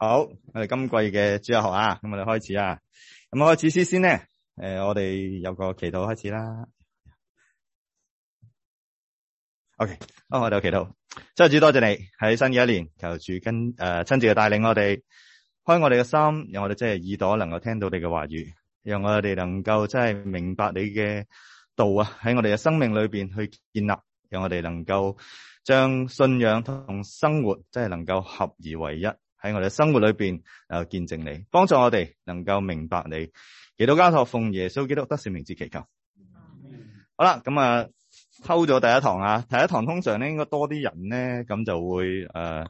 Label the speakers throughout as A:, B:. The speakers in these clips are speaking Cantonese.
A: 好，我哋今季嘅主日學啊，咁我哋開始啊。咁開始先咧，我哋有個祈禱開始啦。OK， 好，我哋有祈禱。真係主多謝你喺新嘅一年，求主跟親自嘅帶領我哋，開我哋嘅心，讓我哋真係耳朵能夠聽到你嘅話語，讓我哋能夠真係明白你嘅道啊，喺我哋嘅生命裏邊去建立，讓我哋能夠將信仰同生活真係能夠合而為一。喺我哋生活裏邊見證你，幫助我哋能夠明白你。祈禱交託奉耶穌基督得勝名字祈求。好啦，咁偷咗第一堂啊！第一堂通常咧應該多啲人咧，咁就會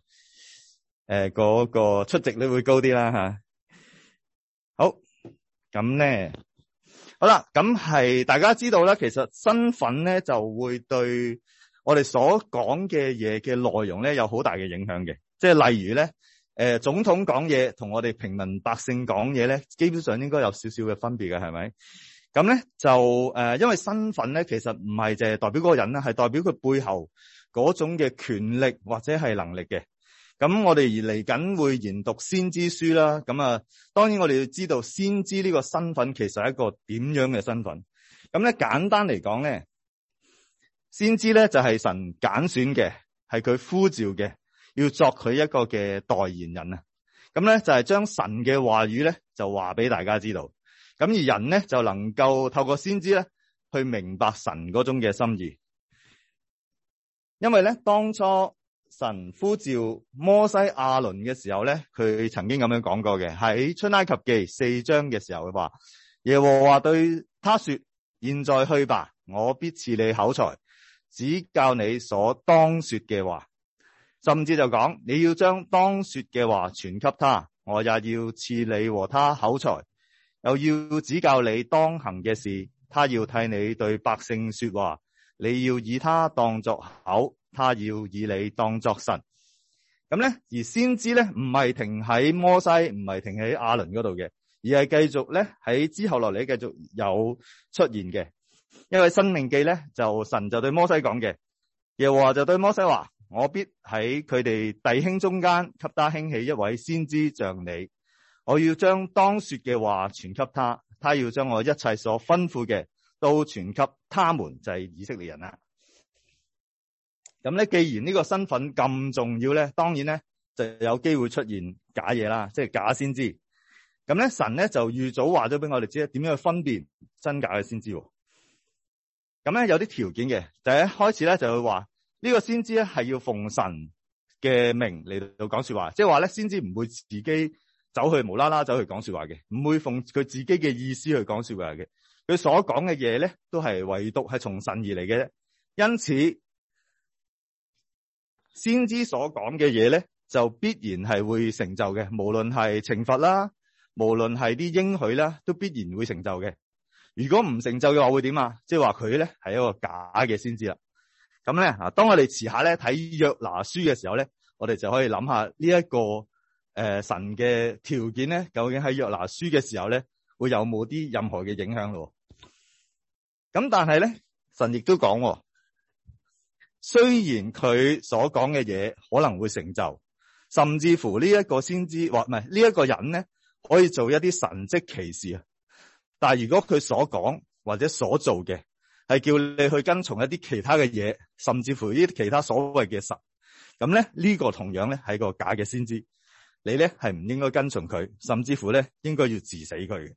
A: 嗰個出席率會高啲啦吓。好，咁咧好啦，咁係大家知道咧，其實身份咧就會對我哋所講嘅嘢嘅內容咧有好大嘅影響嘅，即係例如咧。總統講嘢同我哋平民百姓講嘢咧，基本上應該有少少嘅分別嘅，係咪？咁咧就因為身份咧，其實唔係淨係代表嗰個人啦，係代表佢背後嗰種嘅權力或者係能力嘅。咁我哋而嚟緊會研讀先知書啦。咁當然我哋要知道先知呢個身份其實係一個點樣嘅身份。咁咧簡單嚟講咧，先知咧就係神揀選嘅，係佢呼召嘅。要作佢一個嘅代言人啊，咁咧就係將神嘅話語咧就話俾大家知道，咁而人咧就能夠透過先知咧去明白神嗰種嘅心意。因為咧當初神呼召摩西亞倫嘅時候咧，佢曾經咁樣講過嘅，喺出埃及記4章嘅時候佢話，耶和華對他說：現在去吧，我必賜你口才，指教你所當說嘅話。甚至就講，你要將當說嘅話傳給他，我也要賜你和他口才，又要指教你當行嘅事。他要替你對百姓說話，你要以他當作口，他要以你當作神。咁咧，而先知咧唔係停喺摩西，唔係停喺亞倫嗰度嘅，而係繼續咧喺之後落嚟繼續有出現嘅。因為申命記咧就神就對摩西講嘅，耶和華就對摩西話：我必喺佢哋弟兄中間給他興起一位先知像你，我要將當說嘅話傳給他，他要將我一切所吩咐嘅都傳給他們，就係以色列人啦。咁咧，既然呢個身份咁重要咧，當然咧就有機會出現假嘢啦，即係假先知。咁咧神咧就預早話咗俾我哋知點樣去分辨真假嘅先知。咁咧有啲條件嘅，就係一開始咧就會話。呢個先知咧係要奉神嘅名嚟到講說話，即係話咧先知唔會自己走去無啦啦走去講說話嘅，唔會奉佢自己嘅意思去講說話嘅。佢所講嘅嘢咧都係唯獨係從神而嚟嘅啫。因此，先知所講嘅嘢咧就必然係會成就嘅，無論係懲罰啦，無論係啲應許啦，都必然會成就嘅。如果唔成就嘅話會點啊？即係話佢咧係一個假嘅先知啦。咁咧，當我哋遲下咧睇約拿書嘅時候咧，我哋就可以諗下呢一個神嘅條件咧，究竟喺約拿書嘅時候咧，會有冇啲任何嘅影響咯？咁但係咧，神亦都講，雖然佢所講嘅嘢可能會成就，甚至乎呢一個先知或唔係呢一個人咧，可以做一啲神蹟奇事啊。但係如果佢所講或者所做嘅，係叫你去跟從一啲其他嘅嘢，甚至乎呢啲其他所謂嘅神，咁咧呢個同樣咧係個假嘅先知，你咧係唔應該跟從佢，甚至乎咧應該要治死佢嘅。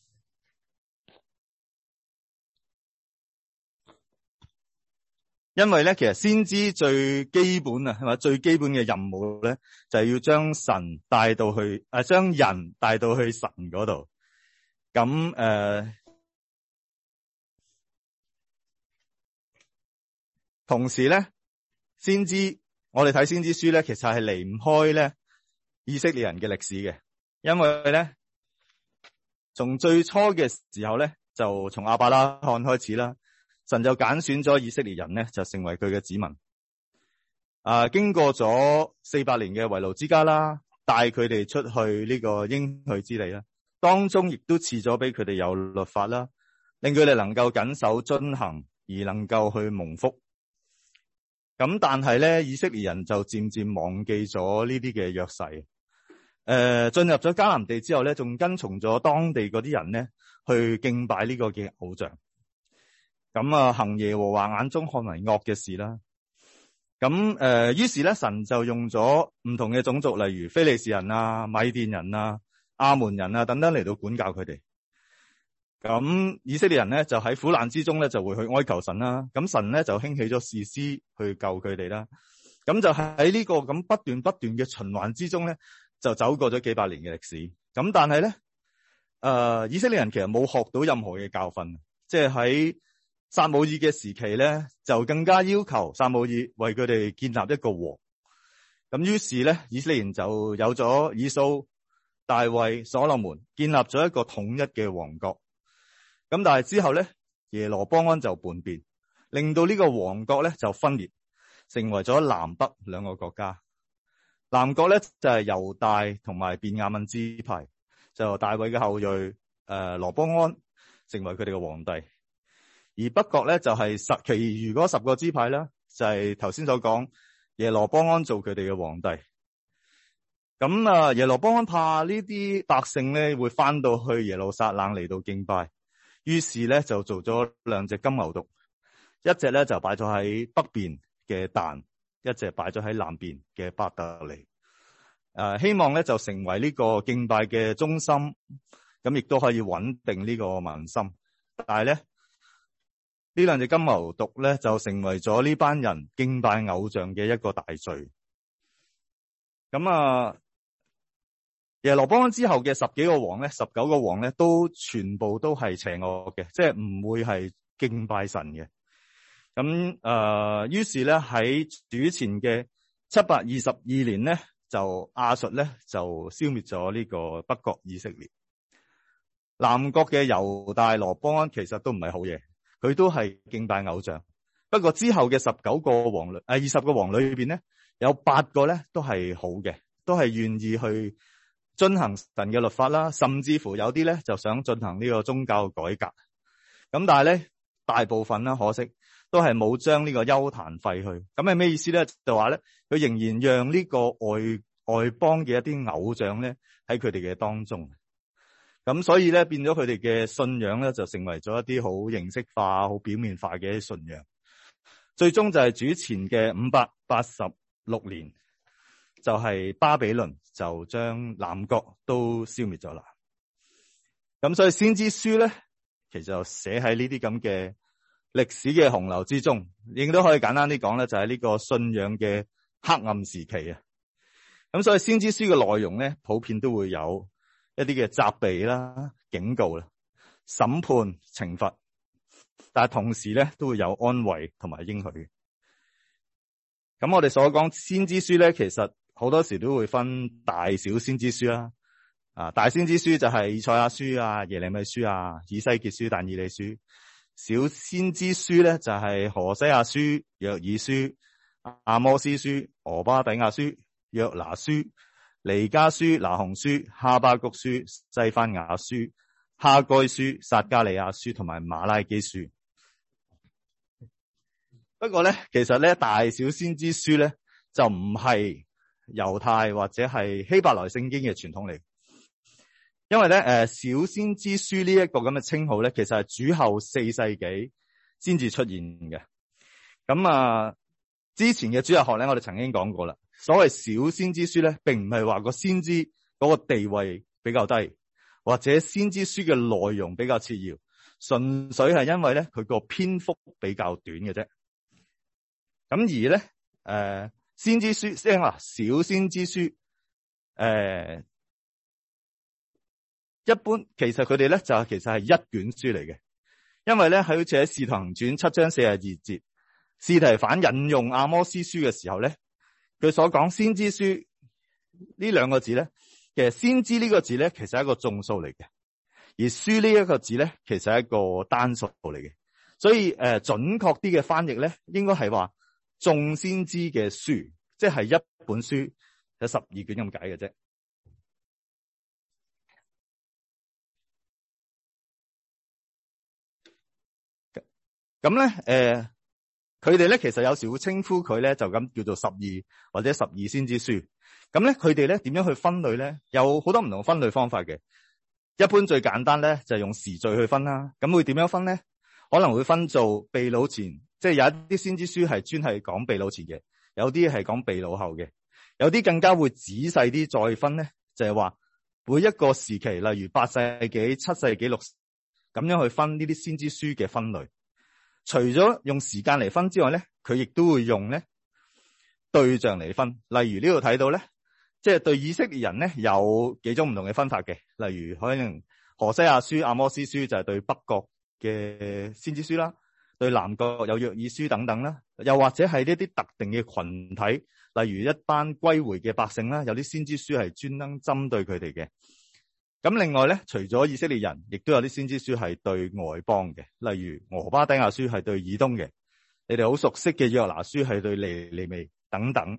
A: 因為咧其實先知最基本啊，係咪最基本嘅任務咧，就係要將神帶到去將人帶到去神嗰度。咁同時咧，先知我哋睇先知書咧，其實係離唔開咧以色列人嘅歷史嘅，因為咧從最初嘅時候咧，就從亞伯拉罕開始啦，神就揀選咗以色列人咧，就成為佢嘅子民。經過咗400年嘅為奴之家啦，帶佢哋出去呢個應許之地啦，當中亦都賜咗俾佢哋有律法啦，令佢哋能夠謹守遵行，而能夠去蒙福。咁但係咧，以色列人就漸漸忘記咗呢啲嘅約誓。 進入咗迦南地之後咧，仲跟從咗當地嗰啲人咧去敬拜呢個嘅偶像。咁啊，行耶和華眼中看為惡嘅事啦。咁於是咧，神就用咗唔同嘅種族，例如非利士人啊、米甸人啊、亞門人啊等等嚟到管教佢哋。咁以色列人咧就喺苦難之中咧就會去哀求神啦。咁神咧就興起咗士師去救佢哋啦。咁就喺呢個咁不斷嘅循環之中咧，就走過咗幾百年嘅歷史。咁但係咧，以色列人其實冇學到任何嘅教訓，即係喺撒母耳嘅時期咧，就更加要求撒母耳為佢哋建立一個王。咁於是咧，以色列人就有咗以掃、大衛、所羅門，建立咗一個統一嘅王國。咁但係之後咧，耶羅波安就叛變，令到呢個王國咧就分裂，成為咗南北兩個國家。南國咧就係猶大同埋便雅憫支派，就大衛嘅後裔羅波安成為佢哋嘅皇帝。而北國咧就係其餘嗰10個支派啦，就係頭先所講耶羅波安做佢哋嘅皇帝。咁耶羅波安怕呢啲百姓咧會翻到去耶路撒冷嚟到敬拜，於是咧就做咗2隻金牛犢，一隻咧就擺咗喺北邊嘅但，一隻擺咗喺南邊嘅伯特利。希望咧就成為呢個敬拜嘅中心，咁亦都可以穩定呢個民心。但係咧，呢2隻金牛犢咧就成為咗呢班人敬拜偶像嘅一個大罪。咁耶羅波安之後嘅10幾個王咧，19個王咧，都全部都係邪惡嘅，即係唔會係敬拜神嘅。咁於是咧喺主前嘅722年咧，就亞述咧就消滅咗呢個北國以色列。南國嘅猶大羅波安其實都唔係好嘢，佢都係敬拜偶像。不過之後嘅19個王20個王裏邊咧，有8個咧都係好嘅，都係願意去遵行神嘅律法啦，甚至乎有啲咧就想進行呢個宗教改革。咁但係咧，大部分啦，可惜都係冇將呢個邱壇廢去。咁係咩意思咧？就話咧，佢仍然讓呢個外邦嘅一啲偶像咧喺佢哋嘅當中。咁所以咧變咗佢哋嘅信仰咧就成為咗一啲好形式化、好表面化嘅信仰。最終就係主前嘅586年，就係巴比倫就將南國都消滅咗啦。咁所以先知書咧，其實就寫喺呢啲咁嘅歷史嘅洪流之中，亦都可以簡單啲講咧，就係呢個信仰嘅黑暗時期啊。咁所以先知書嘅內容咧，普遍都會有一啲嘅責備啦、警告啦、審判、懲罰，但係同時咧都會有安慰同埋應許。咁我哋所講先知書咧，其實好多時都會分大小先知書啦。大先知書就係以賽亞書啊、耶利米書啊、以西結書、但以理書。小先知書咧就係何西阿書、約珥書、阿摩司書、俄巴底亞書、約拿書、彌迦書、拿鴻書、哈巴谷書、西番雅書、哈該書、撒迦利亞書同埋馬拉基書。不過咧，其實咧大小先知書咧就唔係猶太或者係希伯來聖經嘅傳統嚟，因為咧小先知書呢一個咁嘅稱號咧，其實係主後4世紀先至出現嘅。咁之前嘅主日學咧，我哋曾經講過啦。所謂小先知書咧，並唔係話個先知嗰個地位比較低，或者先知書嘅內容比較次要，純粹係因為咧佢個篇幅比較短嘅啫。咁而咧先知書，即係話小先知書，一般其實佢哋咧就其實係一卷書嚟嘅，因為咧喺好似喺《使徒行傳》7章42節，司提反引用阿摩司書嘅時候咧，佢所講先知書呢2個字咧，其實先知呢個字咧其實係一個眾數嚟嘅，而書呢一個字咧其實係一個單數嚟嘅，所以準確啲嘅翻譯咧應該係話眾先知嘅書，即係一本書有12卷咁解嘅啫。咁咧佢哋咧其實有時會稱呼佢咧就咁叫做12或者12先知書。 咁咧，佢哋咧點樣去分類咧？有好多唔同分類方法嘅。一般最簡單咧就係用時序去分啦。咁會點樣分咧？可能會分做被擄前，即係有一啲先知書係專係講被擄前嘅，有啲係講被擄後嘅，有啲更加會仔細啲再分咧，就係話每一個時期，例如8世紀、7世紀、6世紀咁樣去分呢啲先知書嘅分類。除咗用時間嚟分之外咧，佢亦都會用咧對象嚟分。例如呢度睇到咧，即係對以色列人咧有幾種唔同嘅分法嘅。例如可能何西阿書、阿摩司書就係對北國嘅先知書啦，對南國有約珥書等等啦。又或者係呢啲特定嘅群體，例如一班歸回嘅百姓啦，有啲先知書係專登針對佢哋嘅。咁另外咧，除咗以色列人，亦都有啲先知書係對外邦嘅，例如俄巴底亞書係對以東嘅，你哋好熟悉嘅約拿書係對尼尼微等等。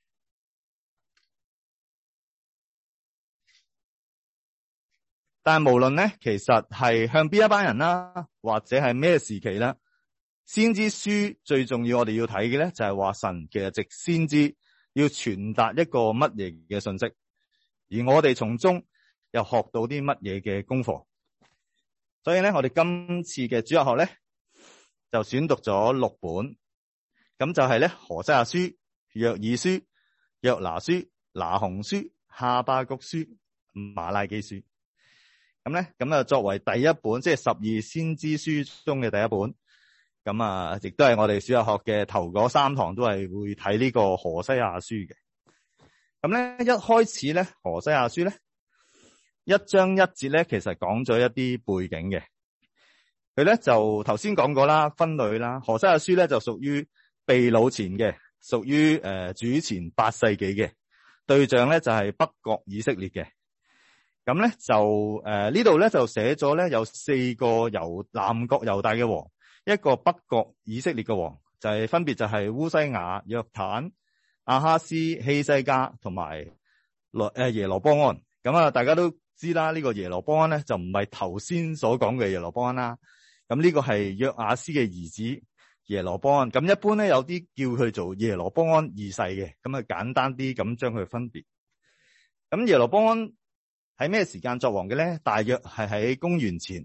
A: 但係無論咧，其實係向邊一班人啦，或者係咩時期啦，先知書最重要我哋要睇嘅咧，就係話神其實藉先知要傳達一個乜嘢嘅信息，而我哋從中又學到啲乜嘢嘅功課。所以咧，我哋今次嘅主日學咧就選讀咗6本，咁就係咧何西阿書、約珥書、約拿書、拿鴻書、哈巴谷書、馬拉基書。咁咧，咁啊作為第一本，即係12先知書中嘅第一本。咁啊，亦都係我哋主日學嘅頭嗰3堂都係會睇呢個何西阿書嘅。咁咧，一開始咧，何西阿書咧1章1節咧，其實講咗一啲背景嘅。佢咧就頭先講過啦，分類啦。何西阿書咧就屬於被擄前嘅，屬於主前8世紀嘅，對象咧就係北國以色列嘅。咁咧就呢度咧就寫咗咧有4個南國猶大嘅王，一個北國以色列嘅王，就係分別就係烏西雅、約坦、亞哈斯、希西家同埋耶羅波安。咁啊，大家都知啦，呢個耶羅波安咧就唔係頭先所講嘅耶羅波安啦。咁呢個係約雅斯嘅兒子耶羅波安。咁一般咧有啲叫佢做耶羅波安2世嘅，咁啊簡單啲咁將佢分別。咁耶羅波安喺咩時間作王嘅咧？大約係喺公元前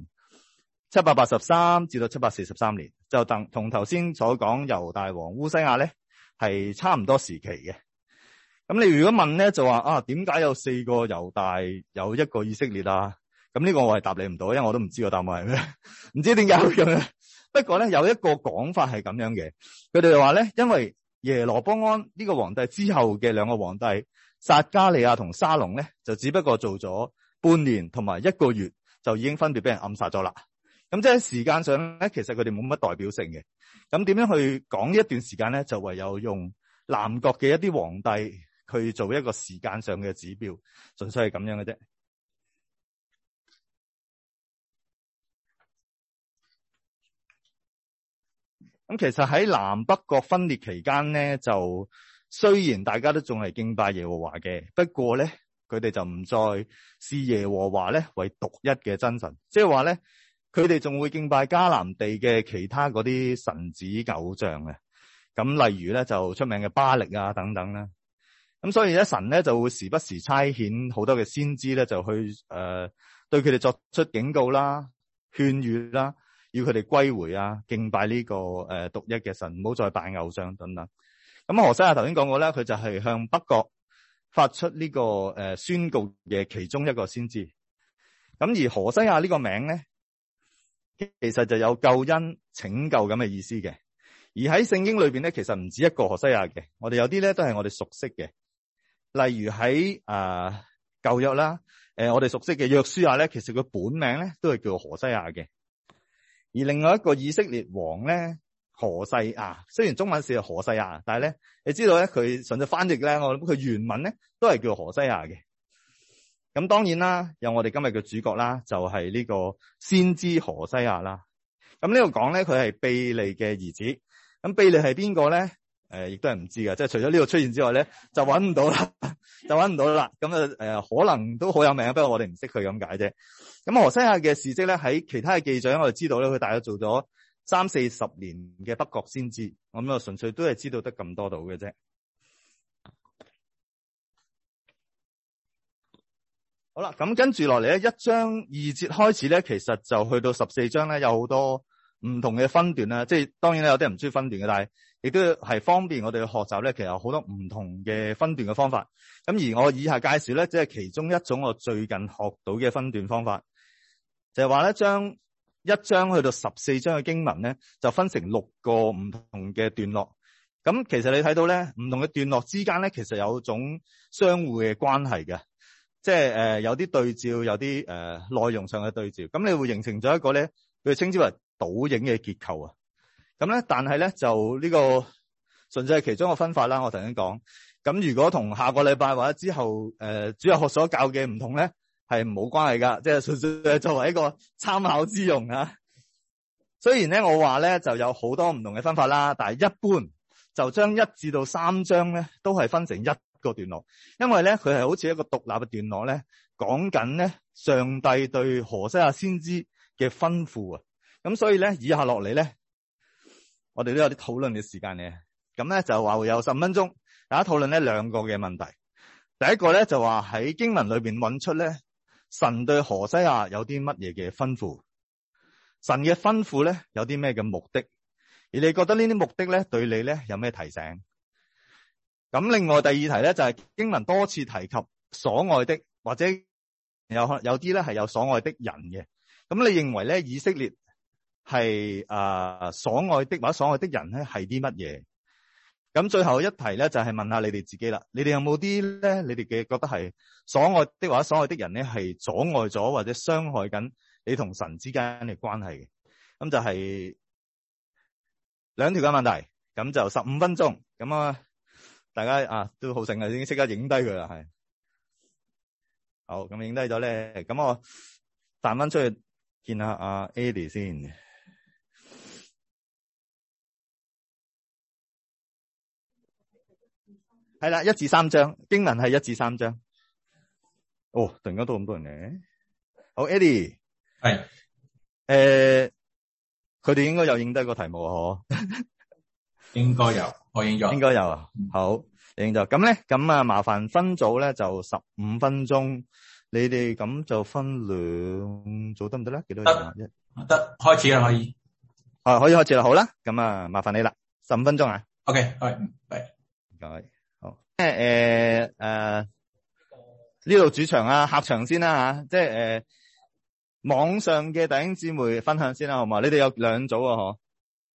A: 783至到743年，就同頭先所講猶大王烏西雅咧係差唔多時期嘅。咁你如果問咧，就話點解有4個猶大，有1個以色列啊？咁呢個我係答你唔到，因為我都唔知個答案係咩，唔知點解會咁樣。不過咧有一個講法係咁樣嘅，佢哋話咧，因為耶羅波安呢個皇帝之後嘅2個皇帝撒迦利亞同沙龍咧，就只不過做咗半年同埋1個月，就已經分別俾人暗殺咗啦。咁即係時間上咧，其實佢哋冇乜代表性嘅。咁點樣去講呢一段時間咧？就唯有用南國嘅一啲皇帝去做一個時間上嘅指標，純粹係咁樣嘅啫。咁其實喺南北國分裂期間咧，就雖然大家都仲係敬拜耶和華嘅，不過咧佢哋就唔再視耶和華咧為獨一嘅真神，即係話咧佢哋仲會敬拜迦南地嘅其他嗰啲神子偶像嘅。咁例如咧就出名嘅巴力啊等等啦。咁所以咧神咧就會時不時差遣好多嘅先知咧，就去對佢哋作出警告啦、勸喻啦，要佢哋歸回啊，敬拜呢個獨一嘅神，唔好再拜偶像等等。咁何西阿頭先講過咧，佢就係向北國發出呢個宣告嘅其中一個先知。咁而何西阿呢個名咧，其實就有救恩拯救咁嘅意思嘅。而喺聖經裏邊咧，其實唔止一個何西阿嘅，我哋有啲咧都係我哋熟悉嘅，例如喺舊約啦，我哋熟悉嘅約書亞咧，其實佢本名咧都係叫何西阿嘅。而另外一個以色列王咧，何西亞，雖然中文寫係何西亞，但係咧你知道咧佢順著翻譯咧，我諗佢原文咧都係叫何西亞嘅。咁當然啦，有我哋今日嘅主角啦，就係呢個先知何西阿啦。咁呢度講咧，佢係庇利嘅兒子。咁庇利係邊個咧？亦都係唔知嘅，即係除咗呢度出現之外咧，就揾唔到啦，就揾唔到啦。咁可能都好有名，不過我哋唔識佢咁解啫。咁何西阿嘅事蹟咧，喺其他嘅記載我哋知道咧，佢大約做咗30-40年嘅北國先知。咁純粹都係知道得咁多度嘅啫。 好啦，咁跟住落嚟咧，一章2節開始咧，其實就去到14章咧，有好多唔同嘅分段啦。即係當然咧，有啲人唔中意分段嘅，但係亦都係方便我哋去學習咧。其實有好多唔同嘅分段嘅方法。咁而我以下介紹咧，即係其中一種我最近學到嘅分段方法，就係話咧，將一章去到14章嘅經文咧，就分成6個唔同嘅段落。咁其實你睇到咧，唔同嘅段落之間咧，其實有種相互嘅關係嘅。即係有啲對照，有啲內容上嘅對照，咁你會形成咗一個咧，佢稱之為倒影嘅結構啊。咁咧，但係咧就呢個純粹係其中一個分法啦。我頭先講，咁如果同下個禮拜或者之後主日學所教嘅唔同咧，係冇關係噶，即係純粹係作為一個參考之用啊。雖然咧我話咧就有好多唔同嘅分法啦，但係一般就將1至到3章咧都係分成一個段落，因為咧佢係好似一個獨立嘅段落咧，講緊咧上帝對何西阿先知嘅吩咐啊。咁所以咧以下落嚟咧，我哋都有啲討論嘅時間嘅。咁咧就話會有15分鐘，大家討論呢2個嘅問題。第一個咧就話喺經文裏邊揾出咧神對何西阿有啲乜嘢嘅吩咐，神嘅吩咐咧有啲咩嘅目的，而你覺得呢啲目的咧對你咧有咩提醒？咁另外第二題咧就係經文多次提及所愛的，或者有啲咧係有所愛的人嘅。咁你認為咧以色列係所愛的或者所愛的人咧係啲乜嘢？咁最後一題咧就係問下你哋自己啦，你哋有冇啲咧你哋嘅覺得係所愛的或者所愛的人咧係阻礙咗或者傷害緊你同神之間嘅關係嘅？咁就係2條嘅問題，咁就15分鐘。咁啊大家都好醒啊，已經即刻影低佢啦，係。好，咁影低咗咧，咁我彈翻出去見下阿 Eddie 先。係啦，1至3章，經文係1至3章。哦，突然間都咁多人嘅。好 ，Eddie。
B: 係。
A: 佢哋應該有影低個題目嗬。
B: 應該有，我影咗。
A: 應該有啊。好，影咗。咁咧，咁麻煩分組咧就15分鐘，你哋咁就分2組得唔得咧？幾多人？
B: 得，開始啦，可以。
A: 可以開始啦，好啦，咁麻煩你啦，15分鐘啊。
B: OK，係，
A: 唔該。好。呢度主場啊，客場先啦吓，即係網上嘅弟兄姊妹分享先啦，好嘛？你哋有2組啊，嗬？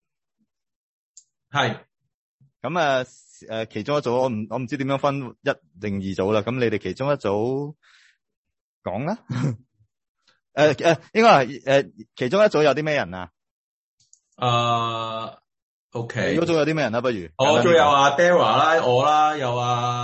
B: 係。
A: 咁其中一組我唔知點樣分1定2組啦。咁你哋其中一組講啦。應該係其中一組有啲咩人啊
B: ？OK。
A: 嗰組有啲咩人啊？不如
B: 我仲有阿 Dara 啦，我啦，有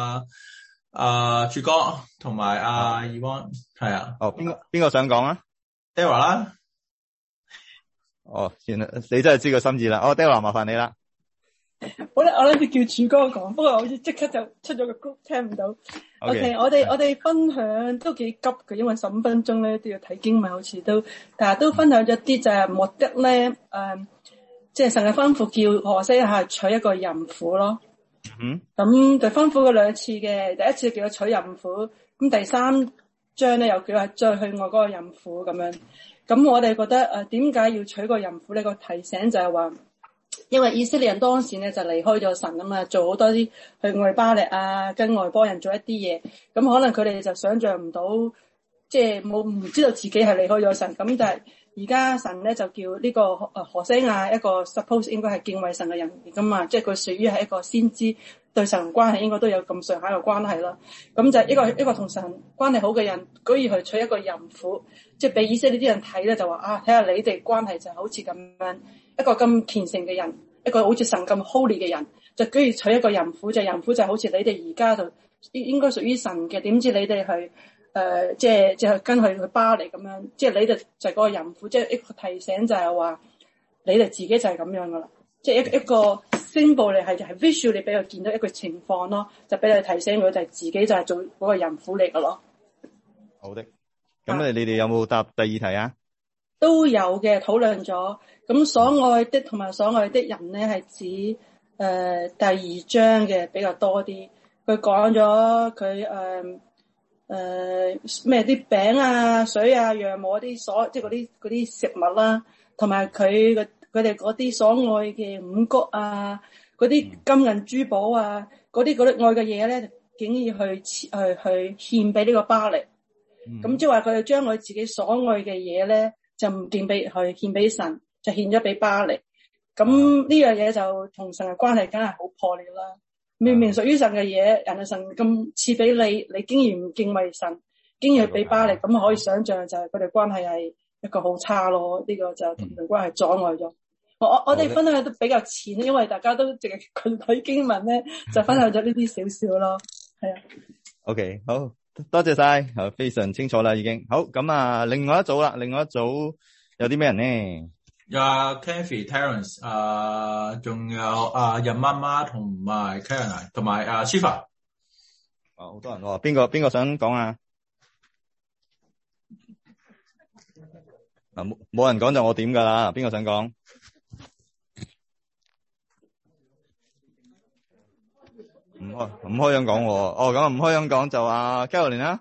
B: 柱哥同埋阿 Ewan， 係啊。
A: 哦，邊個想講啊
B: ？Dara 啦。
A: 哦，算啦，你真係知個心意啦。Dara 麻煩你啦。
C: 好啦，我諗住叫柱哥講，不過好似即刻就出咗個 group， 聽唔到。OK， 我哋分享都幾急嘅，因為15分鐘咧都要睇經文，好似都，但係都分享咗啲就係目的咧，即係神嘅吩咐叫何西阿娶一個淫婦咯。咁就吩咐過2次嘅，第一次叫佢娶淫婦，咁第3章咧又叫佢再去愛嗰個淫婦咁樣。咁我哋覺得點解要娶個淫婦呢？個提醒就係話，因為以色列人當時咧就離開咗神啊嘛，做好多啲去愛巴力啊，跟外邦人做一啲嘢，咁可能佢哋就想象唔到，即係唔知道自己係離開咗神。咁但係而家神咧就叫呢個何西阿一個 suppose 應該係敬畏神嘅人嚟噶嘛，即係佢屬於係一個先知，對神關係應該都有咁上下嘅關係啦。咁就一個同神關係好嘅人，居然去娶一個淫婦，即係俾以色列啲人睇咧，就話睇下你哋關係就好似咁樣。一個咁虔誠嘅人，一個好似神咁 holy 嘅人，就居然娶一個淫婦，淫婦就好似你哋而家就應該屬於神嘅，點知你哋去即係去跟佢去巴黎咁樣，即係你哋就係嗰個淫婦，即係一個提醒就係話你哋自己就係咁樣噶啦，即係一個 symbol 嚟，係 visual 你俾佢見到一個情況咯，就俾佢提醒佢就係自己就係做嗰個淫婦嚟噶咯。好的，
A: 咁你哋有冇答第2題啊？
C: 都有嘅，討論咗。咁所愛的同埋所愛的人咧，係指第2章嘅比較多啲。佢講咗佢咩啲餅啊、水啊、羊毛啲即係嗰啲食物啦，同埋佢哋嗰啲所愛嘅五穀啊，嗰啲金銀珠寶啊，嗰啲愛嘅嘢咧，竟然去獻俾呢個巴力。咁即係話佢哋將佢自己所愛嘅嘢咧，就唔獻俾神，就獻咗俾巴力。咁呢樣嘢就同神嘅關係梗係好破裂啦。明明屬於神嘅嘢，人哋神咁賜俾你，你竟然唔敬畏神，竟然去俾巴力，咁可以想象就係佢哋關係係一個好差咯。呢個就同神關係阻礙咗。我哋分享都比較淺，因為大家都淨係睇經文咧，就分享咗呢啲少少咯。係啊。
A: OK， 好多謝晒，非常清楚啦，已經好咁啊。另外一組有啲咩人呢？
B: 有 Kathy、Terence， 仲有任媽媽同埋 Caroline 同埋Shiva。
A: 好多人喎，邊個想講啊？冇人講就我點噶啦，邊個想講？唔開樣講喎。哦，咁唔開樣講就Caroline啦。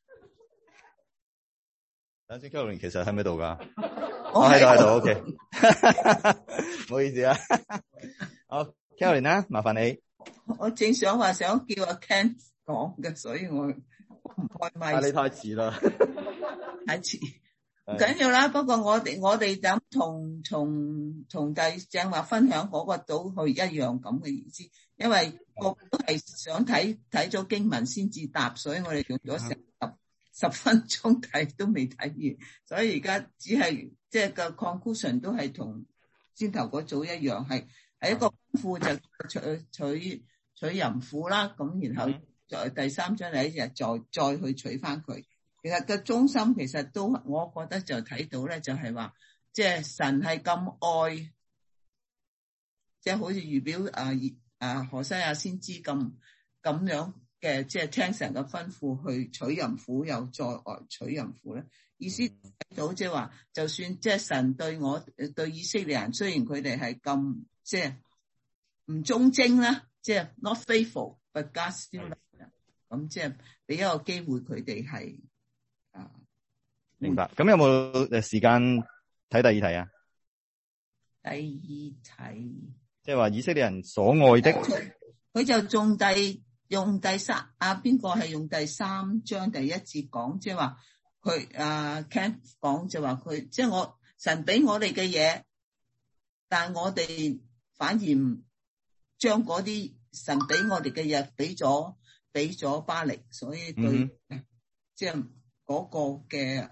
A: 等先 ，Caroline 其實喺咪度噶？我喺度 ，OK。唔好意思啊。好 ，Caroline 啦，麻煩你。
D: 我正想叫阿 Ken 講嘅，所以我唔開咪。
A: 你太遲啦。
D: 太遲。唔緊要啦，不過我哋咁同正話分享嗰個組去一樣咁嘅意思，因為我都係想睇咗經文先至答，所以我哋用咗成10分鐘睇都未睇完，所以而家只係即係個 conclusion 都係同先頭嗰組一樣，係一個吩咐就娶淫婦啦，咁然後在第3章第一日再去娶翻佢。其實個中心其實都，我覺得就睇到咧，就係話，即係神係咁愛，即係好似預表何西阿先知咁樣嘅，即係聽神嘅吩咐去娶淫婦，又再愛娶淫婦咧。意思睇到即係話，就算即係神對以色列人，雖然佢哋係咁即係唔忠貞啦，即係 not faithful，but God still love them，咁即係俾一個機會佢哋係。
A: 明白。咁有冇時間睇第二題啊？
D: 第二題
A: 即係話以色列人所愛的，
D: 佢就用第三邊個係用第3章第1節講，即係話佢Ken 講就話佢即係神俾我哋嘅嘢，但我哋反而唔將嗰啲神俾我哋嘅嘢俾咗巴力，所以對即係。嗰個嘅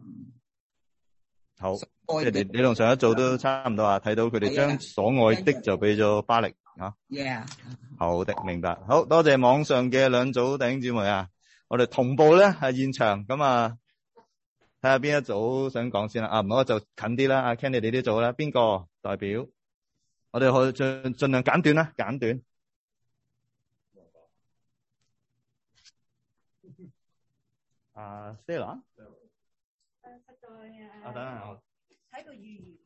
A: 好，即係你同上一組都差唔多啊，睇到佢哋將所愛的就俾咗巴力啊。
D: Yeah，
A: 好的，明白。好多謝網上嘅2組弟兄姊妹啊，我哋同步咧係現場，咁睇下邊一組想講先啦。唔好就近啲啦，阿 Ken 你哋呢組啦，邊個代表？我哋可以盡量簡短啦，簡短。Stella，
E: 實在
A: 等下
E: 睇個預言。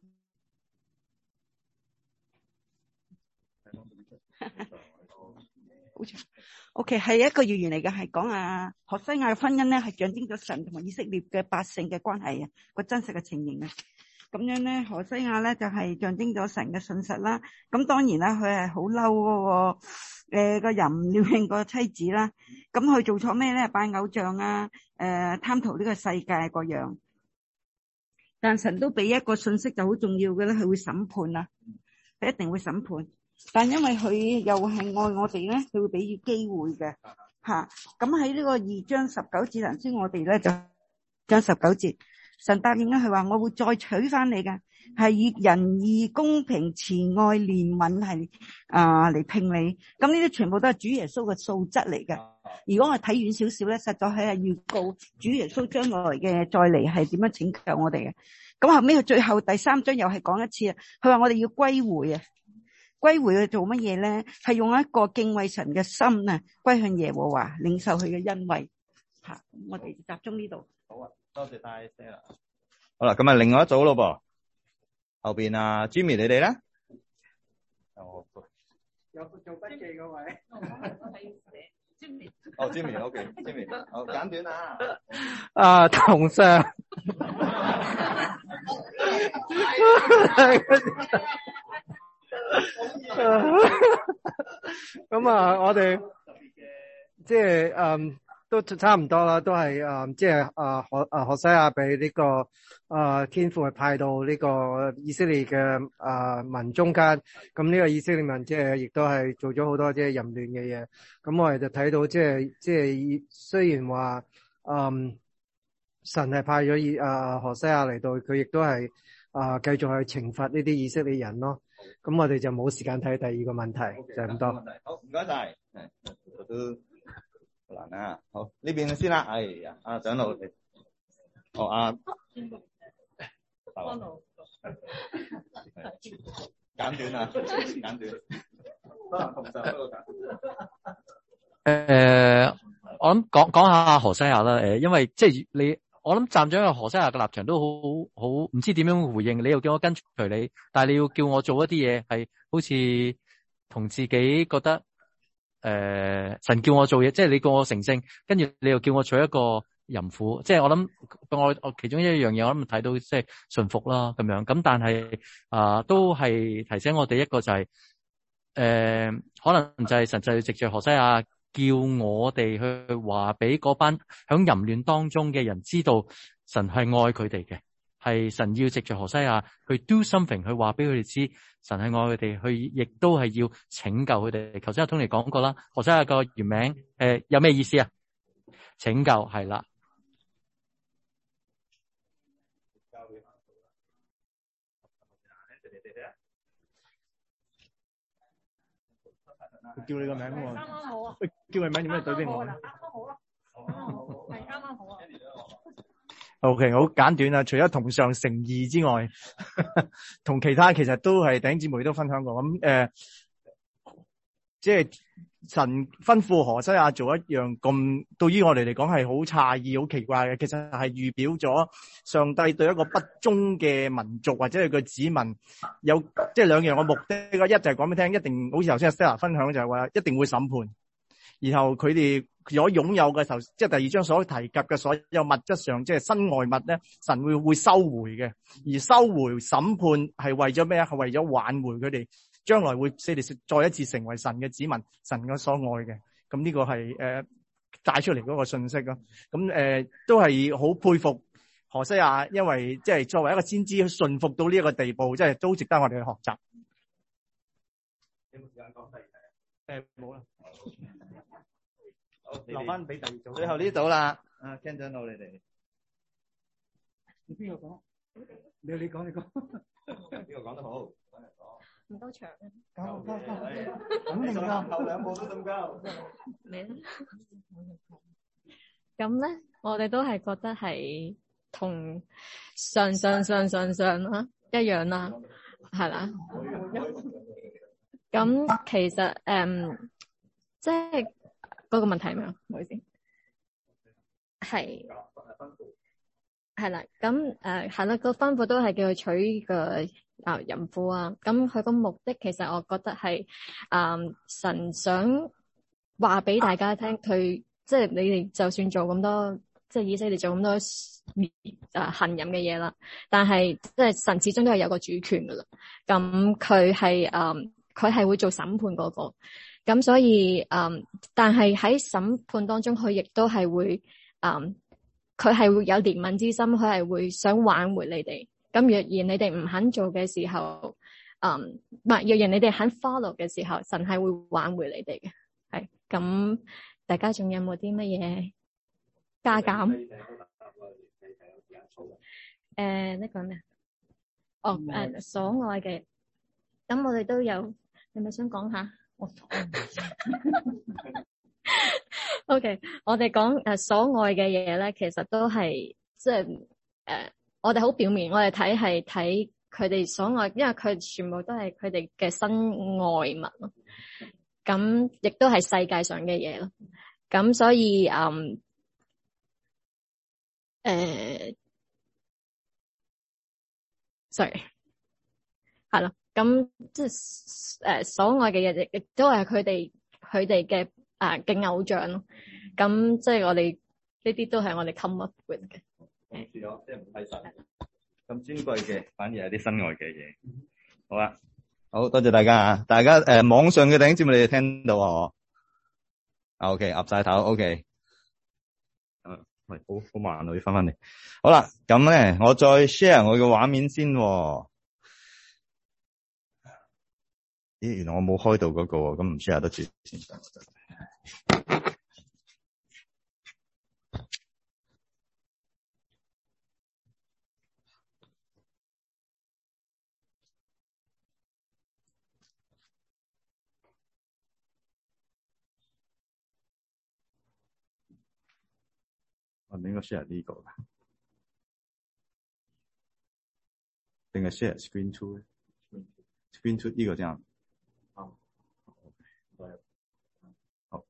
E: 好長。OK， 係一個預言嚟嘅，係講何西亞嘅婚姻咧，係象徵咗神同埋以色列嘅百姓嘅關係個真實嘅情形啊。咁樣咧，何西亞咧就係象徵咗神嘅信實啦。咁當然啦，佢係好嬲嗰個淫亂個妻子啦。咁佢做錯咩咧？拜偶像貪圖呢個世界個樣。但神都俾一個信息就好重要嘅咧，佢會審判啦，佢一定會審判。但因為佢又係愛我哋咧，佢會俾機會嘅吓。咁喺呢個2章19節，頭先我哋咧就章19節。神答應咧，佢話我會再娶翻你嘅，係以仁義、公平、慈愛、憐憫係嚟聘你。咁呢啲全部都係主耶穌嘅素質嚟嘅。如果我睇遠少少咧，實在係預告主耶穌將來嘅再嚟係點樣拯救我哋嘅。咁後尾佢最後第3章又係講一次啊，佢話我哋要歸回啊，歸回去做乜嘢咧？係用一個敬畏神嘅心歸向耶和華，領受佢嘅恩惠吓。我哋集中呢度。
A: 好啊。多謝大家啦。好啦，咁另外一組咯噃，後邊Jimmy 你哋咧？有做筆記嗰位。 哦，Jimmy OK，Jimmy，好簡短
F: 同上。咁啊，我哋即係都差唔多啦，都係即係何西阿俾呢個天父係派到呢個以色列嘅民中間，咁呢個以色列民即係亦都係做咗好多即係淫亂嘅嘢，咁我哋就睇到即係雖然話神係派咗何西阿嚟到，佢亦都係繼續去懲罰呢啲以色列人咯。咁我哋就冇時間睇第二個問題，
A: Okay，
F: 就係咁多。
A: 好，唔該晒。都好難啊。好，呢邊先啦。哎呀，長老，安老，簡短啊，簡短。
G: 我諗講下何西阿啦。因為即係我諗站咗喺何西阿嘅立場都好唔知點樣回應。你又叫我跟隨你，但係你要叫我做一啲嘢係好似同自己覺得神叫我做嘢，即係你叫我成聖，跟住你又叫我娶一個淫婦，即係我諗我其中一樣嘢，我諗睇到即係順服啦咁樣。咁但係都係提醒我哋一個就係可能就係神就要藉着何西阿叫我哋去話俾嗰班響淫亂當中嘅人知道神係愛佢哋嘅，係神要藉着何西阿去 do something 去話俾佢哋知神係愛佢哋，去亦都係要拯救佢哋。頭先阿 Tony 講過啦，何西阿個原名有咩意思啊？拯救係啦。
F: 叫你個名喎，
C: 啱啱好啊！
F: 叫你名點解對俾我？
C: 啱啱好啊！係啱啱好啊
F: OK， 好簡短啦。除咗同上誠意之外，同其他其實都係弟兄姊妹都分享過。咁即係神吩咐何西阿做一樣咁，對於我哋嚟講係好詫異、好奇怪嘅。其實係預表咗上帝對一個不忠嘅民族或者係個子民有即係兩樣嘅目的。一就係講俾你聽，一定好似頭先阿 Stella 分享就係話一定會審判，然後佢哋所擁有嘅時候，即係第二章所提及嘅所有物質上即係身外物咧，神會收回嘅。而收回審判係為咗咩啊？係為咗挽回佢哋。將來會再一次成為神嘅子民，神嘅所愛嘅。咁呢個係帶出嚟嗰個信息咯。咁都係好佩服何西阿，因為即係作為一個先知順服到呢一個地步，即係都值得我哋去學習。有冇時間講第二題？冇啦。好，留翻俾第二組。
A: 最後呢度啦，Ken長老你哋。
F: 你邊個講？你講。呢
A: 個講得好。
C: 唔夠長
F: 交，
A: 肯定啦，後兩步都咁交。
H: 你咧？咁咧，我哋都係覺得係同上啦，一樣啦，係啦。咁其實即係嗰個問題係咩啊？唔好意思，係啦。咁係啦，個吩咐都係叫佢娶個淫婦啊。咁佢個目的其實我覺得係神想話俾大家聽，佢即係你哋就算做咁多，即係以色列做咁多行淫嘅嘢啦，但係即係神始終都係有個主權噶啦。咁佢係會做審判嗰個。咁所以但係喺審判當中，佢亦都係會佢係會有憐憫之心，佢係會想挽回你哋。咁若然你哋唔肯做嘅時候，若然你哋肯 follow 嘅時候，神係會挽回你哋嘅。係咁，大家仲有冇啲乜嘢加減？呢個咩？所愛嘅。咁我哋都有，你咪想講下？OK， 我哋講所愛嘅嘢咧，其實都係即係我哋好表面，我哋睇係睇佢哋所愛，因為佢全部都係佢哋嘅身外物咯。咁亦都係世界上嘅嘢咯。咁所以sorry， 係咯。咁即係所愛嘅嘢，亦都係佢哋嘅嘅偶像咯。咁即係我哋呢啲都係我哋 come up with 嘅。
A: 即係唔係神咁尊貴嘅，反而係啲身外嘅嘢。好啦，好多謝大家啊！大家網上嘅弟兄姊妹，你哋聽到啊？我 OK， 岌晒頭 OK。喂，好慢啊，要翻嚟。好啦，咁咧，我再 share 我嘅畫面先。咦，原來我冇開到嗰個，咁唔 share 得住先。我應該 share 呢個㗎，定係 share screen two 咧 ？screen two 呢個先啊。好，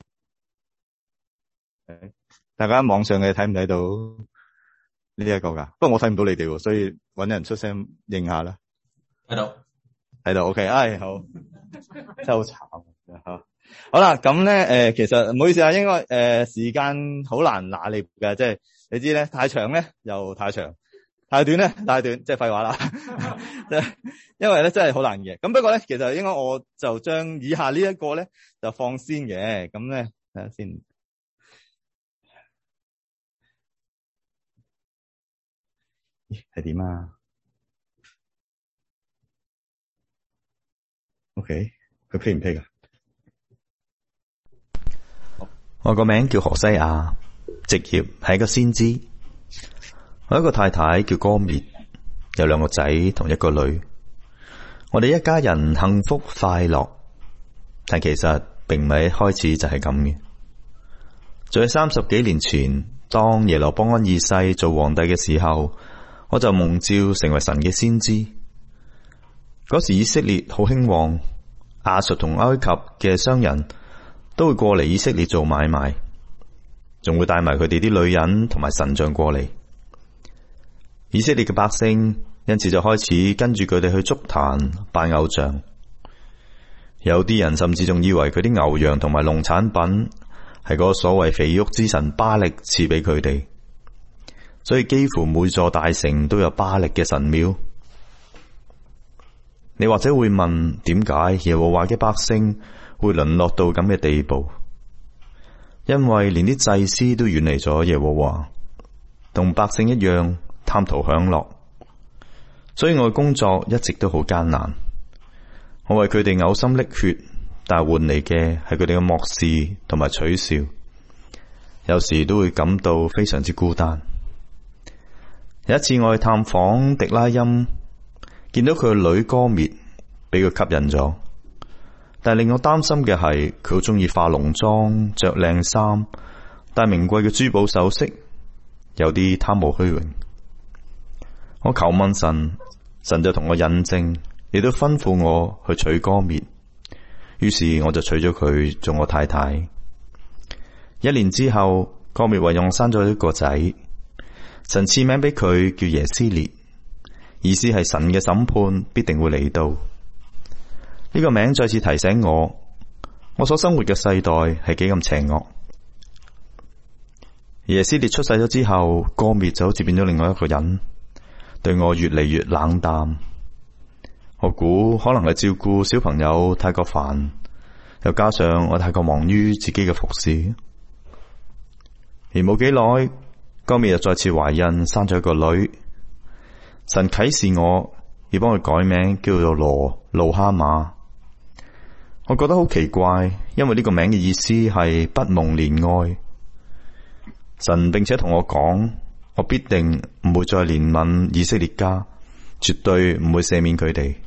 A: 大家網上嘅睇唔睇到呢一個㗎？不過我睇唔到你哋喎，所以搵人出聲認下啦。睇到 OK， 好，真係好慘啊！好啦，咁咧其實唔好意思啊，應該時間好難拿捏嘅，即係你知咧，太長咧又太長，太短咧太短，即係廢話啦。因為咧真係好難嘅。咁不過咧，其實應該我就將以下呢一個咧就放先嘅。咁咧睇下先，係點啊 ？OK， 佢 play 唔 play 㗎？
I: 我個名叫何西亞，職業係一個先知。我有一個太太叫歌滅，有2個仔同1個女。我哋一家人幸福快樂，但其實並唔係一開始就係咁嘅。在30幾年前，當耶羅波安2世做皇帝嘅時候，我就蒙召成為神嘅先知。嗰時以色列好興旺，亞述同埃及嘅商人都會過嚟以色列做買賣，仲會帶埋佢哋啲女人同埋神像過嚟。以色列嘅百姓因此就開始跟住佢哋去築壇拜偶像，有啲人甚至仲以為佢啲牛羊同埋農產品係嗰個所謂肥沃之神巴力賜俾佢哋，所以幾乎每座大城都有巴力嘅神廟。你或者會問，點解耶和華嘅百姓會淪落到咁嘅地步？因為連啲祭司都遠離咗耶和華，同百姓一樣貪圖享樂，所以我嘅工作一直都好艱難。我為佢哋嘔心瀝血，但係換嚟嘅係佢哋嘅漠視同埋取笑，有時都會感到非常之孤單。有一次我去探訪狄拉音，見到佢個女歌滅俾佢吸引咗，但係令我擔心嘅係佢好中意化濃妝、着靚衫、戴名貴嘅珠寶首飾，有啲貪慕虛榮。我求問神，神就同我印證，亦都吩咐我去娶歌滅。於是我就娶咗佢做我太太。1年之後，歌滅為我生咗一個仔，神賜名俾佢叫耶斯列，意思係神嘅審判必定會嚟到。呢個名再次提醒我所生活嘅世代係幾咁邪惡。耶斯列出世咗之後，歌滅就好似變咗另外一個人，對我越嚟越冷淡。我估可能係照顧小朋友太過煩，又加上我太過忙於自己嘅服侍。而冇幾耐，歌滅又再次懷孕，生咗一個女。神啟示我要幫佢改名，叫做路哈馬。我覺得好奇怪，因為呢個名嘅意思係不蒙憐愛。神並且同我講，我必定唔會再憐憫以色列家，絕對唔會赦免佢哋。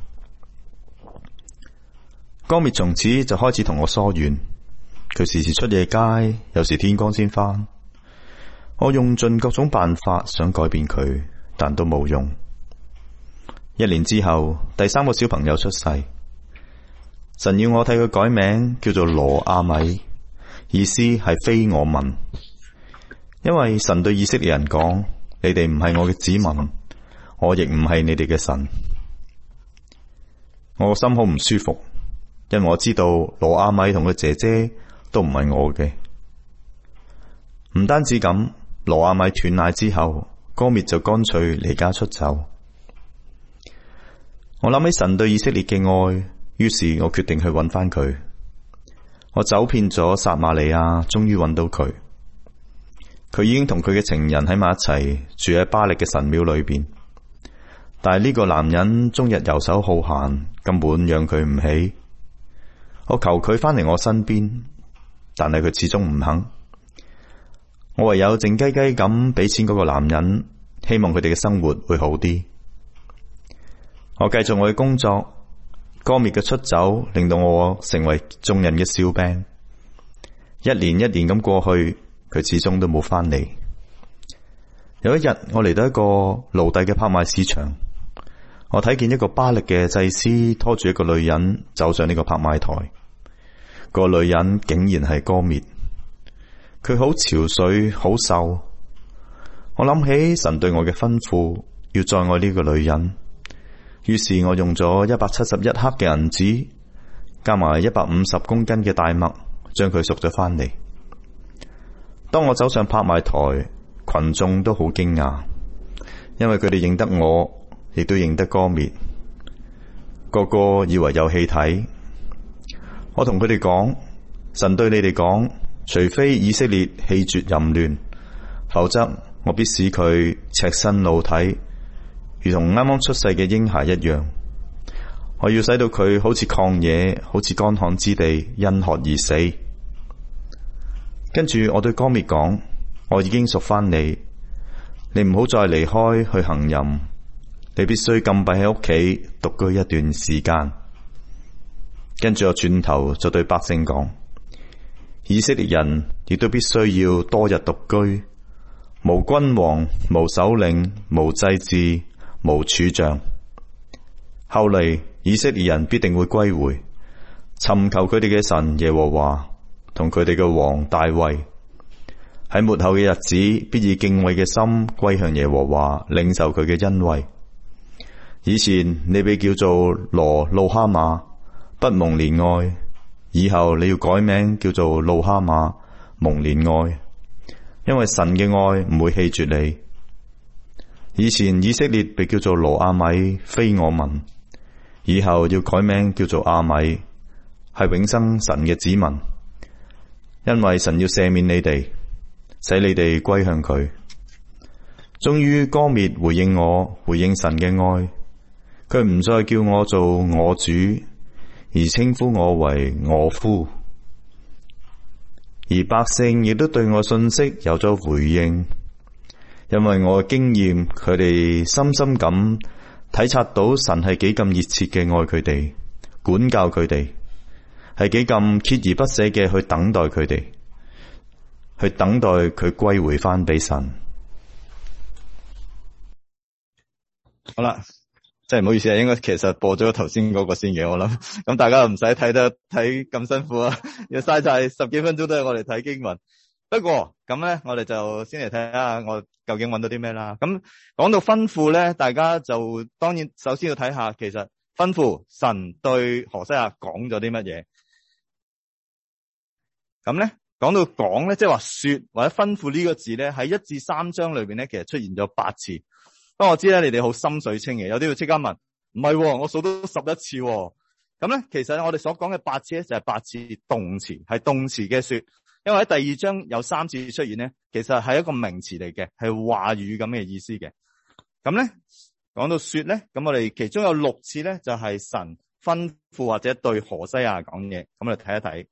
I: 歌滅從此就開始同我疏遠，佢時時出夜街，有時天光先返。我用盡各種辦法想改變佢，但都冇用。1年之後，第3個小朋友出世，神要我替佢改名，叫做羅亞米，意思係非我民。因為神對以色列人講，你哋唔係我嘅子民，我亦唔係你哋嘅神。我個心好唔舒服，因為我知道羅亞米同佢姐姐都唔係我嘅。唔單止咁，羅亞米斷奶之後，歌篾就乾脆離家出走。我諗起神對以色列嘅愛，於是我決定去揾翻佢。我走遍咗撒瑪利亞，終於揾到佢。佢已經同佢嘅情人喺埋一齊，住喺巴力嘅神廟裏邊。但係呢個男人終日遊手好閒，根本養佢唔起。我求佢翻嚟我身邊，但係佢始終唔肯。我唯有靜雞雞咁俾錢嗰個男人，希望佢哋嘅生活會好啲。我繼續我嘅工作，歌篾嘅出走令到我成為眾人嘅笑柄。一年一年咁過去，佢始終都冇翻嚟。有一日，我嚟到一個奴隸嘅拍賣市場，我睇見一個巴力嘅祭司拖住一個女人走上呢個拍賣台。個女人竟然係歌篾，佢好憔悴，好瘦。我諗起神對我嘅吩咐，要再愛呢個女人。於是我用咗171克嘅銀子，加埋150公斤嘅大麥，將佢贖咗翻嚟。當我走上拍賣台，群眾都好驚訝，因為佢哋認得我，亦都認得歌篾。個個以為有戲睇。我同佢哋講，神對你哋講，除非以色列棄絕淫亂，否則我必使佢赤身露體，如同啱啱出世嘅嬰孩一樣。我要使到佢好似曠野，好似乾旱之地，因渴而死。跟住我對歌篾講，我已經贖翻你，你唔好再離開去行淫，你必須禁閉喺屋企獨居一段時間。跟住我轉頭就對百姓講，以色列人亦都必須要多日獨居，無君王，無首領，無祭司，無柱像。後嚟以色列人必定會歸回，尋求佢哋嘅神耶和華同佢哋嘅王大衛。喺末後嘅日子，必以敬畏嘅心歸向耶和華，領受佢嘅恩惠。以前你被叫做羅路哈馬，不蒙憐愛，以後你要改名叫做路哈馬，蒙憐愛，因為神嘅愛唔會棄絕你。以前以色列被叫做羅亞米，非我民，以後要改名叫做亞米，係永生神嘅子民，因為神要赦免你哋，使你哋歸向佢。終於歌篾回應我，回應神嘅愛，佢唔再叫我做我主，而稱呼我為我夫。而百姓亦都對我信息有咗回應，因為我嘅經驗，佢哋深深咁體察到神係幾咁熱切嘅愛佢哋，管教佢哋，係幾咁鍥而不捨嘅去等待佢哋，去等待佢歸回翻俾神。
A: 好啦，真係唔好意思啊，應該其實播咗頭先嗰個先嘅，我諗咁大家唔使睇咁辛苦啊，要嘥晒10幾分鐘都係我哋睇經文。不過咁咧，我哋就先嚟睇下我究竟揾到啲咩啦。咁講到吩咐咧，大家就當然首先要睇下，其實吩咐神對何西阿講咗啲乜嘢。咁咧講到講咧，即係話說或者吩咐呢個字咧，喺1至3章裏邊咧，其實出現咗8次。不過我知咧，你哋好心水清嘅，有啲要即刻問，唔係，我數到11次。咁咧，其實我哋所講嘅8次咧，就係8次動詞，係動詞嘅說。因為喺第2章有3次出現咧，其實係一個名詞嚟嘅，係話語咁嘅意思嘅。咁咧講到說咧，咁我哋其中有6次咧，就係神吩咐或者對何西阿講嘢。咁我哋睇一睇。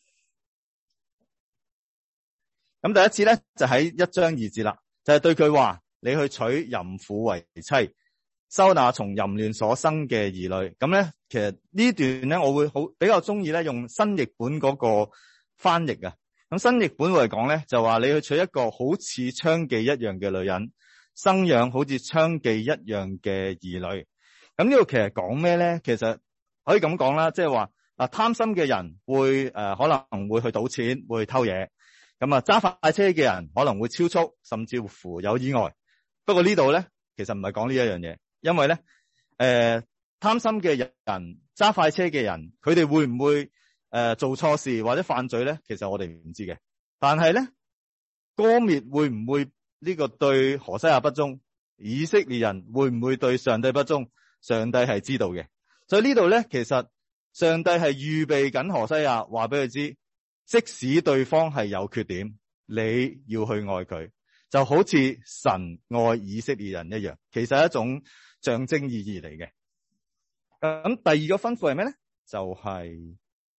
A: 咁第一次咧就喺1章2節啦，就係對佢話，你去娶淫婦為妻，收納從淫亂所生嘅兒女。咁咧，其實呢段咧，我會比較中意咧用新譯本嗰個翻譯啊。咁新譯本嚟講咧，就話你去娶一個好似娼妓一樣嘅女人，生養好似娼妓一樣嘅兒女。咁呢度其實講咩咧？其實可以咁講啦，即係話貪心嘅人會可能會去賭錢，會去偷嘢。咁揸快車嘅人可能會超速，甚至乎有意外。不過呢度咧，其實唔係講呢一樣嘢，因為咧，貪心嘅人、揸快車嘅人，佢哋會唔會做錯事或者犯罪咧，其實我哋唔知嘅。但係咧，歌滅會唔會呢個對何西阿不忠？以色列人會唔會對上帝不忠？上帝係知道嘅。所以呢度咧，其實上帝係預備緊何西阿，話俾佢知，即使對方係有缺點，你要去愛佢，就好似神愛以色列人一樣。其實係一種象徵意義嚟嘅。咁第二個吩咐係咩咧？就係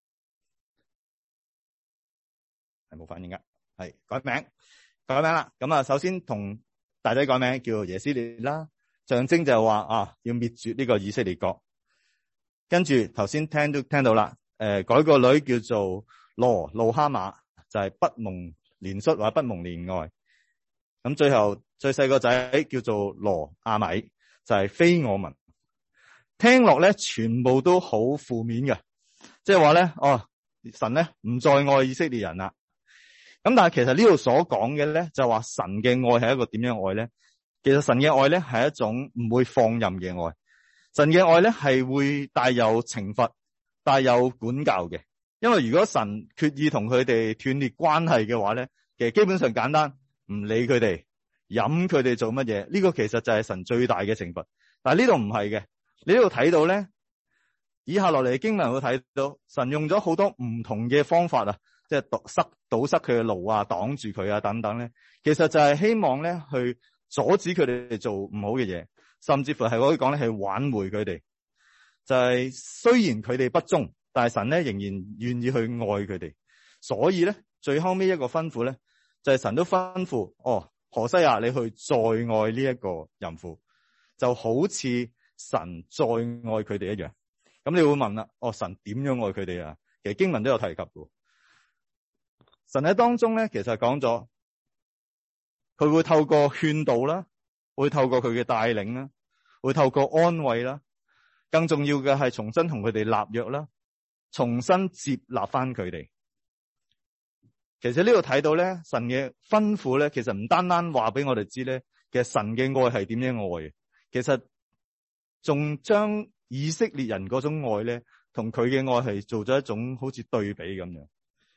A: 冇反應噶，係改名啦。咁啊，首先同大仔改名叫耶斯列啦，象徵就係話要滅絕呢個以色列國。跟住頭先聽到啦，改個女叫做路哈馬，就係不蒙憐恤或者不蒙憐愛。咁最後最細個仔叫做羅亞米，就係非我民。聽落咧，全部都好負面嘅，即係話咧，神咧唔再愛以色列人啦。咁但係其實呢度所講嘅咧，就話神嘅愛係一個點樣愛咧？其實神嘅愛咧係一種唔會放任嘅愛。神嘅愛咧係會帶有懲罰、帶有管教嘅。因為如果神決意同佢哋斷裂關係嘅話咧，其實基本上簡單，唔理佢哋，任佢哋做乜嘢，呢個其實就係神最大嘅懲罰。但係呢度唔係嘅，你呢度睇到咧，以下落嚟嘅經文會睇到神用咗好多唔同嘅方法啊，即係堵塞佢嘅路啊，擋住佢啊等等咧，其實就係希望咧去阻止佢哋做唔好嘅嘢，甚至乎係可以講咧係挽回佢哋。就係雖然佢哋不忠，但係神咧仍然願意去愛佢哋。所以咧最後尾一個吩咐咧，就係神都吩咐何西阿你去再愛呢一個淫婦，就好似神再愛佢哋一樣。咁你會問啦，神點樣愛佢哋啊？其實經文都有提及嘅。神喺當中咧，其實講咗，佢會透過勸導啦，會透過佢嘅帶領啦，會透過安慰啦，更重要嘅係重新同佢哋立約啦，重新接納翻佢哋。其實呢度睇到咧，神嘅吩咐咧，其實唔單單話俾我哋知咧，其實神嘅愛係點樣愛嘅，其實仲將以色列人嗰種愛咧，同佢嘅愛係做咗一種好似對比咁樣。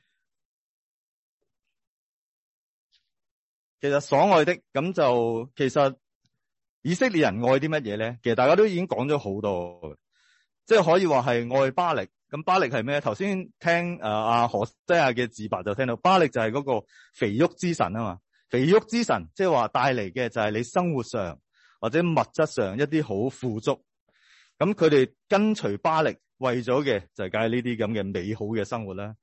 A: 其實所愛的，咁就其實以色列人愛啲乜嘢咧？其實大家都已經講咗好多，即係可以話係愛巴力。咁巴力係咩？頭先聽何西阿嘅自白就聽到，巴力就係嗰個肥沃之神啊嘛。肥沃之神即係話帶嚟嘅就係你生活上或者物質上一啲好富足。咁佢哋跟隨巴力為咗嘅就係梗係呢啲咁嘅美好嘅生活啦。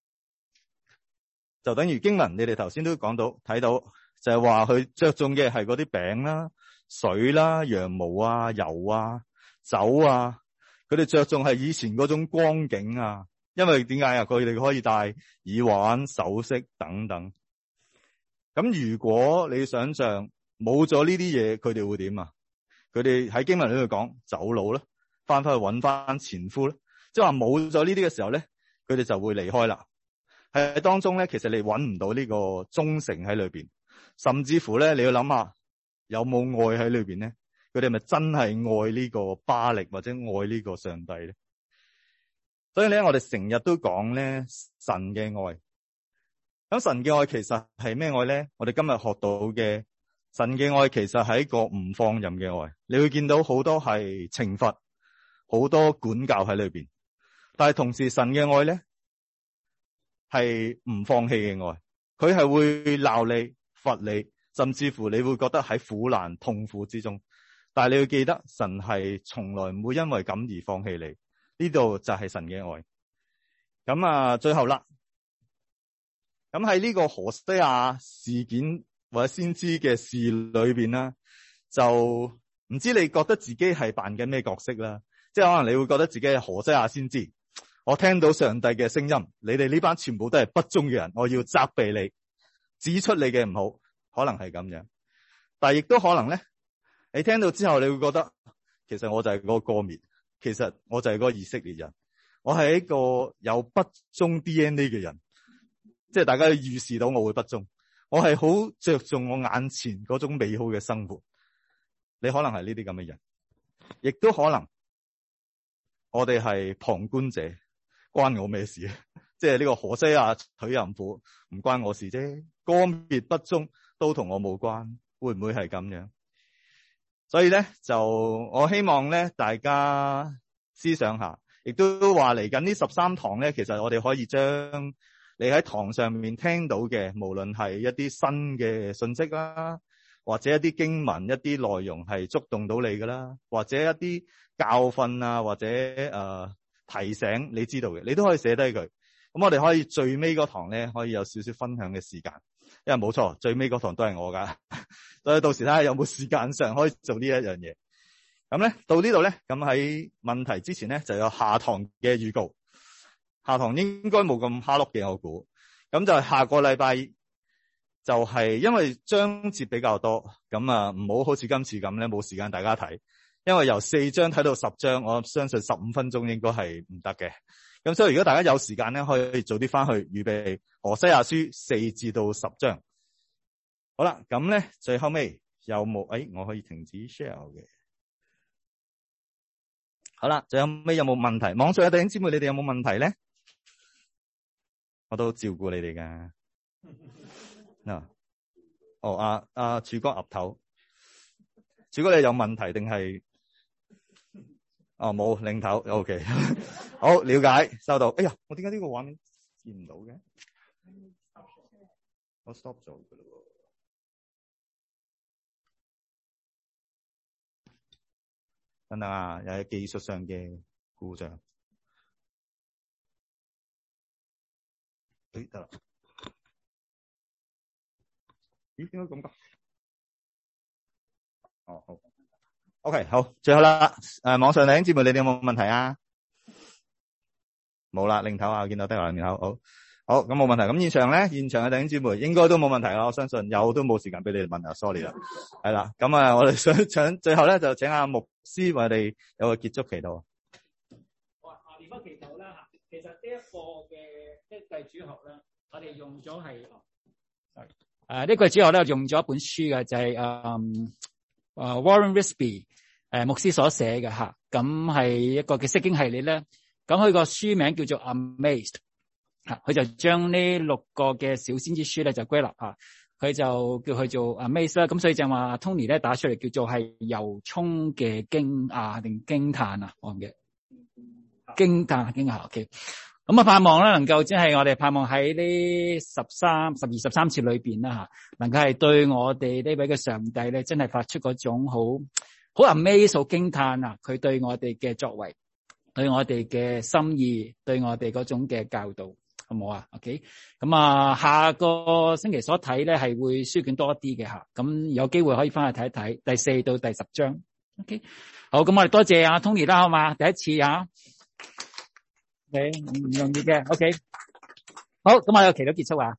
A: 就等於經文你哋頭先都講到睇到，就係話佢着重嘅係嗰啲餅啦、水啦、羊毛啊、油啊、酒啊。佢哋着重係以前嗰種光景啊，因為點解啊？佢哋可以戴耳環、首飾等等。咁如果你想象冇咗呢啲嘢，佢哋會點啊？佢哋喺經文裏度講走佬啦，翻去揾翻前夫啦，即係話冇咗呢啲嘅時候咧，佢哋就會離開啦。喺當中咧，其實你揾唔到呢個忠誠喺裏邊，甚至乎咧，你要諗下有冇愛喺裏邊咧？佢哋咪真係愛呢個巴力或者愛呢個上帝咧？所以咧，我哋成日都講咧神嘅愛。咁神嘅愛其實係咩愛咧？我哋今日學到嘅神嘅愛其實係一個唔放任嘅愛。你會見到好多係懲罰，好多管教喺裏邊，但係同時神嘅愛咧係唔放棄嘅愛。佢係會鬧你、罰你，甚至乎你會覺得喺苦難、痛苦之中。但係你要記得，神係從來唔會因為咁而放棄你。呢度就係神嘅愛。咁最後啦，咁喺呢個何西阿事件或者先知嘅事裏邊啦，就唔知你覺得自己係扮緊咩角色啦？即係可能你會覺得自己係何西阿先知，我聽到上帝嘅聲音，你哋呢班全部都係不忠嘅人，我要責備你，指出你嘅唔好，可能係咁樣。但係亦都可能咧，你聽到之後，你會覺得其實我就係嗰個歌滅，其實我就係嗰個以色列人，我係一個有不忠 DNA 嘅人，即係大家預示到我會不忠，我係好着重我眼前嗰種美好嘅生活。你可能係呢啲咁嘅人，亦都可能我哋係旁觀者， 關我咩事啊？即係呢個何西阿娶淫婦唔關我事啫，歌滅不忠都同我冇關，會唔會係咁樣？所以咧就我希望咧大家思想下，亦都話嚟緊呢13堂咧，其實我哋可以將你喺堂上面聽到嘅，無論係一啲新嘅信息啦，或者一啲經文、一啲內容係觸動到你噶啦，或者一啲教訓啊，或者提醒你知道嘅，你都可以寫低佢。咁我哋可以最尾嗰堂咧，可以有少少分享嘅時間，因為冇錯，最尾嗰堂都係我噶，所以到時睇下有冇時間上可以做呢一樣嘢。咁咧到呢度咧，咁喺問題之前咧，就有下堂嘅預告。下堂應該冇咁哈碌嘅，我估。咁就係下個禮拜，就係因為章節比較多，咁啊唔好好似今次咁咧，冇時間大家睇。因為由4章睇到10章，我相信15分鐘應該係唔得嘅。咁所以如果大家有時間咧，可以早啲翻去預備何西阿書4至到10章。好啦，咁咧最後尾有冇？我可以停止 share 嘅。好啦，最後尾有冇問題？網上嘅弟兄姊妹，你哋有冇問題咧？我都照顧你哋噶。嗱，柱哥岌頭，柱哥你有問題定係？冇領頭 ，OK， 好，了解，收到。哎呀，我點解呢個畫面見唔到嘅？我 stop 咗噶啦。等等啊，有技術上嘅故障。得啦。咦，點解咁噶？好。OK， 好，最後啦，網上弟兄姊妹，你哋有冇問題啊？冇啦，領頭啊，我見到得啦，領頭，好，咁冇問題。咁現場嘅弟兄姊妹應該都冇問題啦，我相信有都冇時間俾你哋問啊 ，sorry 啦，係啦，咁啊，我哋想最後咧就請阿牧師為我哋有個結束祈禱。
J: 連番祈禱啦，其實呢一個嘅一季主學咧，我哋用咗係呢季主學咧用咗一本書嘅，就係Warren Wiersbe 牧師所寫嘅吓，咁係一個嘅釋經系列咧。咁佢個書名叫做 Amazed 吓，佢就將呢6個嘅小先知書咧就歸納吓，佢就叫佢做 Amazed 啦。咁所以就話 Tony 咧打出嚟叫做係由衷嘅驚訝定驚嘆啊，我唔記得驚訝 OK。咁啊，盼望咧能夠即係我哋盼望喺呢12、13節裏邊啦吓，能夠係對我哋呢位嘅上帝咧，真係發出嗰種好 amaze 好驚嘆啊！佢對我哋嘅作為，對我哋嘅心意，對我哋嗰種嘅教導，好唔好啊 ？OK， 咁啊，下個星期所睇咧係會書卷多啲嘅吓，咁有機會可以翻去睇一睇第4到第10章。OK， 好，咁我哋多謝阿 Tony 啦，好嘛？第一次啊。唔容易嘅 ，OK， 好，咁我有祈禱結束啊。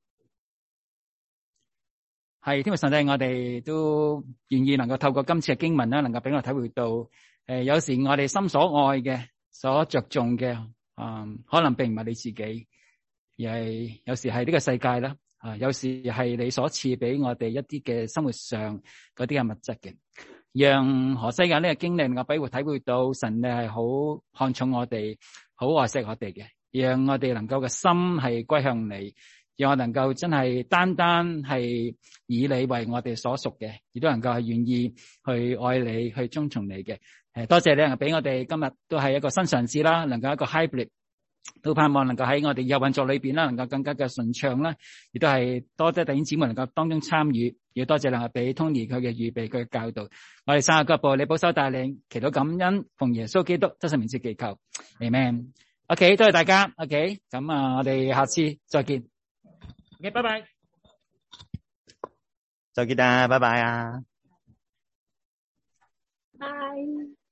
J: 係，天父上帝，我哋都願意能夠透過今次嘅經文啦，能夠俾我體會到，有時我哋心所愛嘅、所着重嘅，可能並唔係你自己，而係有時係呢個世界啦，有時係你所賜俾我哋一啲嘅生活上嗰啲嘅物質嘅。讓何西阿呢個經歷能夠俾我體會到神你係好看重我哋，好愛惜我哋嘅，讓我哋能夠嘅心係歸向你，讓我能夠真係單單係以你為我哋所屬嘅，亦都能夠係願意去愛你，去遵從你嘅。多謝你能夠俾我哋今日都係一個新嘗試啦，能夠一個 hybrid。都盼望能夠喺我哋有運作裏邊啦，能夠更加嘅順暢啦，亦都係多謝弟兄姊妹能夠當中參與，亦多謝能夠俾 Tony 佢嘅預備佢嘅教導。我哋三個腳步，你保守帶領，祈禱感恩，奉耶穌基督得勝名字祈求 Amen。 OK， 多謝大家。 OK， 咁啊，我哋下次再見。 OK， 拜拜。
A: 再見啊，拜拜啊。
H: 拜。